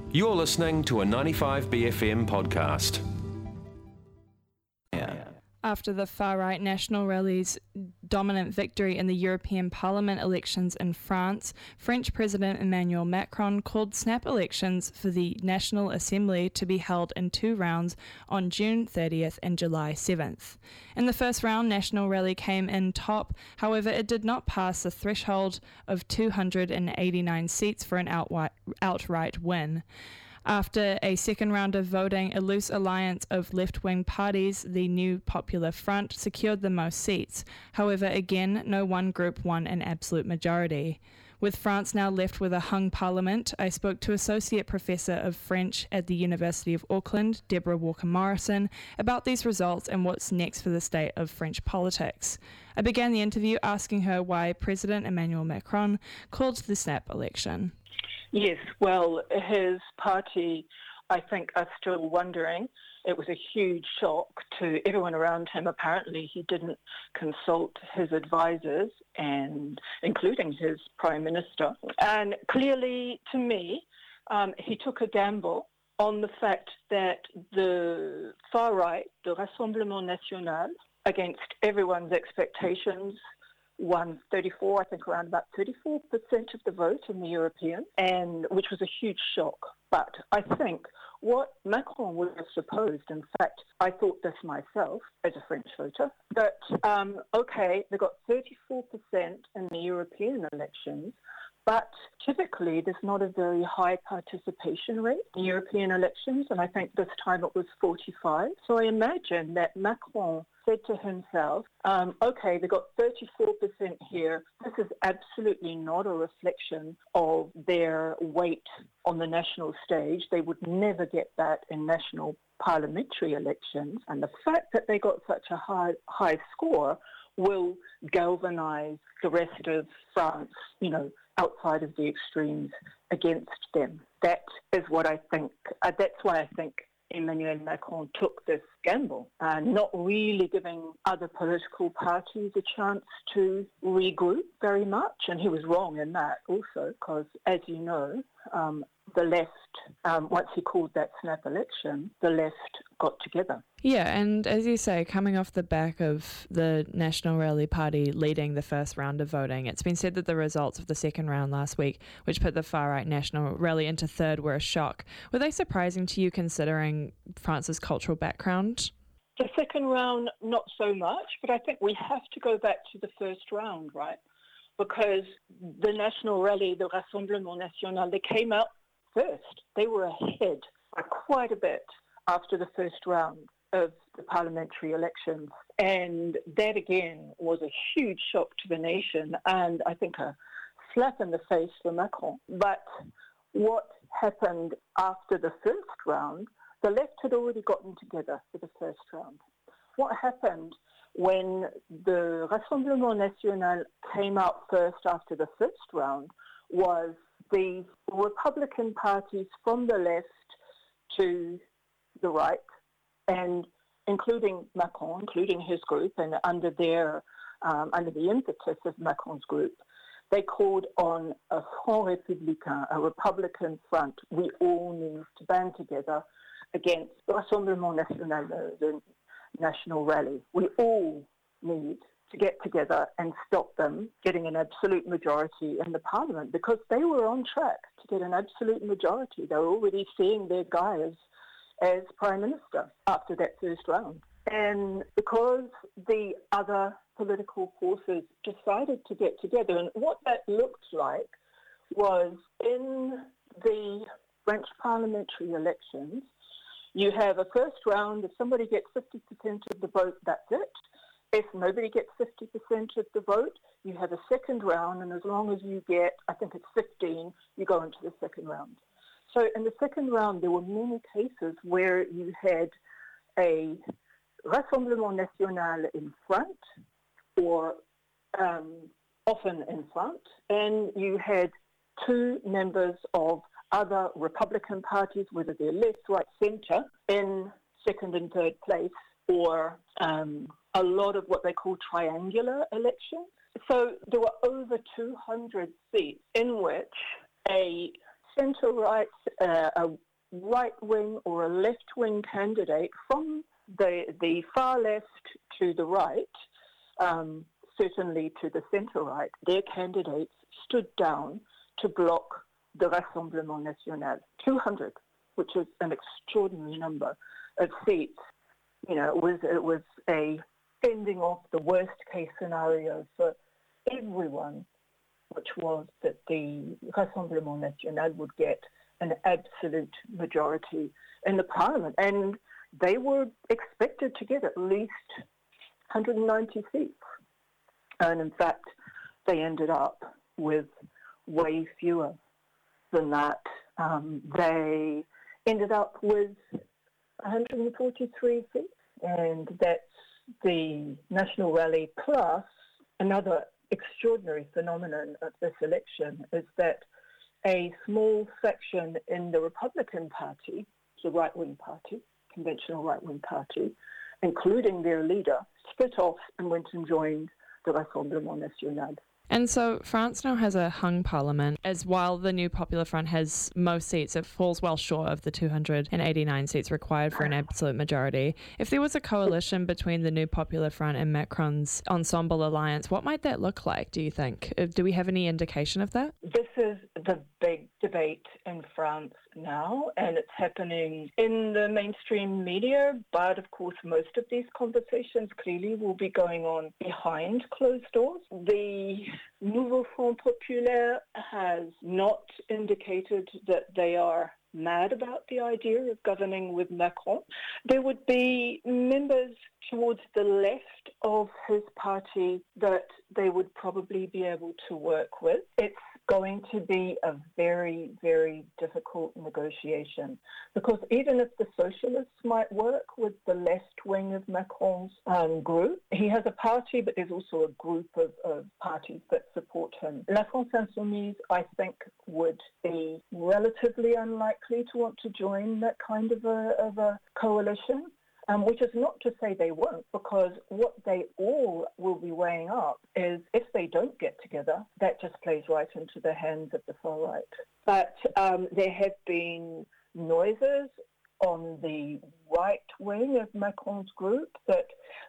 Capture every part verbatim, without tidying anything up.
You're listening to a ninety-five B F M podcast. After the far-right National Rally's dominant victory in the European Parliament elections in France, French President Emmanuel Macron called snap elections for the National Assembly to be held in two rounds on June thirtieth and July seventh. In the first round, National Rally came in top. However, it did not pass the threshold of two hundred eighty-nine seats for an outright, outright win. After a second round of voting, a loose alliance of left-wing parties, the New Popular Front, secured the most seats. However, again, no one group won an absolute majority. With France now left with a hung parliament, I spoke to Associate Professor of French at the University of Auckland, Deborah Walker-Morrison, about these results and what's next for the state of French politics. I began the interview asking her why President Emmanuel Macron called the snap election. Yes, well, his party, I think, are still wondering. It was a huge shock to everyone around him. Apparently, he didn't consult his advisors, and including his prime minister. And clearly, to me, um, he took a gamble on the fact that the far right, the Rassemblement National, against everyone's expectations, won thirty-four, I think around about thirty-four percent of the vote in the European, and which was a huge shock. But I think what Macron would have supposed, in fact, I thought this myself as a French voter, that, um, okay, they got thirty-four percent in the European elections, but typically there's not a very high participation rate in European elections, and I think this time it was forty-five. So I imagine that Macron said to himself, um, okay, they got thirty-four percent here. This is absolutely not a reflection of their weight on the national stage. They would never get that in national parliamentary elections. And the fact that they got such a high, high score will galvanise the rest of France, you know, outside of the extremes against them. That is what I think, uh, that's why I think Emmanuel Macron took this gamble, uh, not really giving other political parties a chance to regroup very much. And he was wrong in that also, because as you know, um, the left, um, once he called that snap election, the left got together. Yeah, and as you say, coming off the back of the National Rally Party leading the first round of voting, it's been said that the results of the second round last week, which put the far-right National Rally into third, were a shock. Were they surprising to you considering France's cultural background? The second round, not so much, but I think we have to go back to the first round, right? Because the National Rally, the Rassemblement National, they came out first. They were ahead by quite a bit after the first round of the parliamentary elections. And that, again, was a huge shock to the nation and I think a slap in the face for Macron. But what happened after the first round, the left had already gotten together for the first round. What happened when the Rassemblement National came out first after the first round was the Republican parties from the left to the right, and including Macron, including his group, and under their um, under the impetus of Macron's group, they called on a Front Républicain, a Republican front. We all need to band together against the Rassemblement National, the National Rally. We all need to get together and stop them getting an absolute majority in the parliament, because they were on track to get an absolute majority. They were already seeing their guy as, as prime minister after that first round. And because the other political forces decided to get together, and what that looked like was in the French parliamentary elections, you have a first round. If somebody gets fifty percent of the vote, that's it. If nobody gets fifty percent of the vote, you have a second round, and as long as you get, I think it's fifteen, you go into the second round. So in the second round, there were many cases where you had a Rassemblement National in front, or um, often in front, and you had two members of other Republican parties, whether they're left, right, centre, in second and third place, or um, a lot of what they call triangular elections. So there were over two hundred seats in which a centre-right, uh, a right-wing or a left-wing candidate from the the far left to the right, um, certainly to the centre-right, their candidates stood down to block the Rassemblement National, two hundred, which is an extraordinary number of seats. You know, it was it was a fending off the worst-case scenario for everyone, which was that the Rassemblement National would get an absolute majority in the parliament. And they were expected to get at least one hundred ninety seats. And in fact, they ended up with way fewer than that. Um, they ended up with one hundred forty-three seats. And that's the National Rally plus another extraordinary phenomenon of this election is that a small section in the Republican Party, the right-wing party, conventional right-wing party, including their leader, split off and went and joined the Rassemblement National. And so France now has a hung parliament, as while the New Popular Front has most seats, it falls well short of the two hundred eighty-nine seats required for an absolute majority. If there was a coalition between the New Popular Front and Macron's Ensemble alliance, what might that look like, do you think? Do we have any indication of that? This is the big debate in France now, and it's happening in the mainstream media, but of course most of these conversations clearly will be going on behind closed doors. The Nouveau Front Populaire has not indicated that they are mad about the idea of governing with Macron. There would be members towards the left of his party that they would probably be able to work with. It's going to be a very, very difficult negotiation because even if the socialists might work with the left wing of Macron's um, group, he has a party, but there's also a group of, of parties that support him. La France Insoumise, I think, would be relatively unlikely to want to join that kind of a, of a coalition. Um, which is not to say they won't, because what they all will be weighing up is if they don't get together, that just plays right into the hands of the far right. But um, there have been noises on the right wing of Macron's group that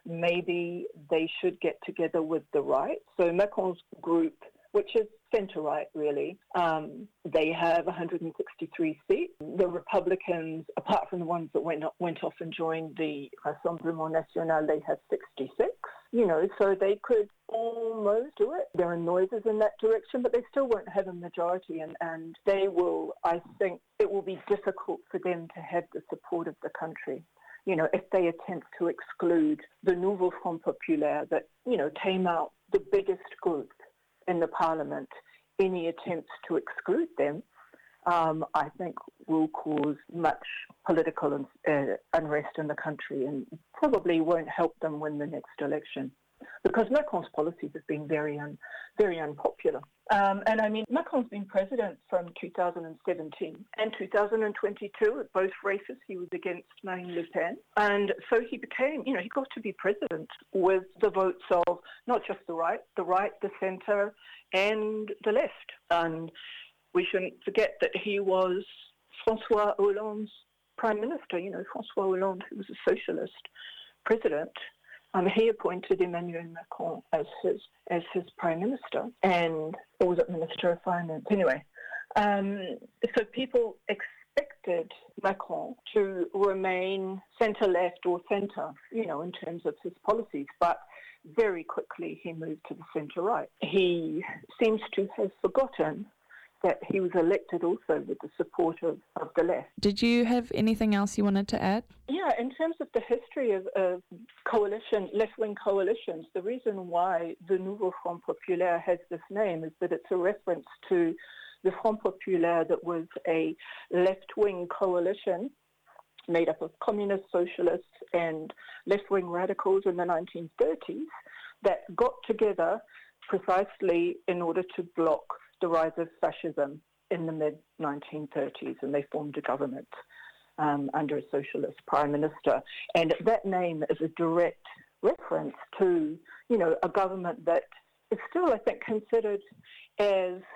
maybe they should get together with the right. So Macron's group, which is centre-right, really. Um, they have one hundred sixty-three seats. The Republicans, apart from the ones that went, went off and joined the Rassemblement National, they have sixty-six. You know, so they could almost do it. There are noises in that direction, but they still won't have a majority, and, and they will, I think, it will be difficult for them to have the support of the country. You know, if they attempt to exclude the Nouveau Front Populaire that, you know, came out the biggest group in the parliament, any attempts to exclude them, um, I think will cause much political un- uh, unrest in the country and probably won't help them win the next election. Because Macron's policies have been very un- very unpopular. Um, and I mean, Macron's been president from two thousand seventeen and two thousand twenty-two. At both races, he was against Marine Le Pen. And so he became, you know, he got to be president with the votes of not just the right, the right, the centre, and the left. And we shouldn't forget that he was François Hollande's prime minister. You know, François Hollande, who was a socialist president. Um, he appointed Emmanuel Macron as his as his prime minister, and or was it minister of finance? Anyway, um, so people expected Macron to remain centre-left or centre, you know, in terms of his policies, but very quickly he moved to the centre-right. He seems to have forgotten that he was elected also with the support of, of the left. Did you have anything else you wanted to add? Yeah, in terms of the history of, of coalition, left-wing coalitions, the reason why the Nouveau Front Populaire has this name is that it's a reference to the Front Populaire that was a left-wing coalition made up of communist socialists and left-wing radicals in the nineteen thirties that got together precisely in order to block the rise of fascism in the mid nineteen thirties, and they formed a government um, under a socialist prime minister. And that name is a direct reference to, you know, a government that is still, I think, considered as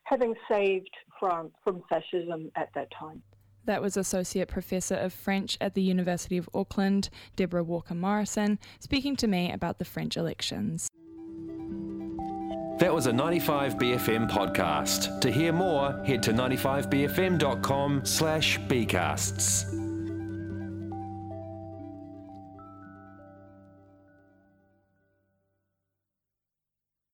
having saved France from fascism at that time. That was Associate Professor of French at the University of Auckland, Deborah Walker-Morrison, speaking to me about the French elections. That was a ninety-five B F M podcast. To hear more, head to ninety-five b f m dot com slash bcasts.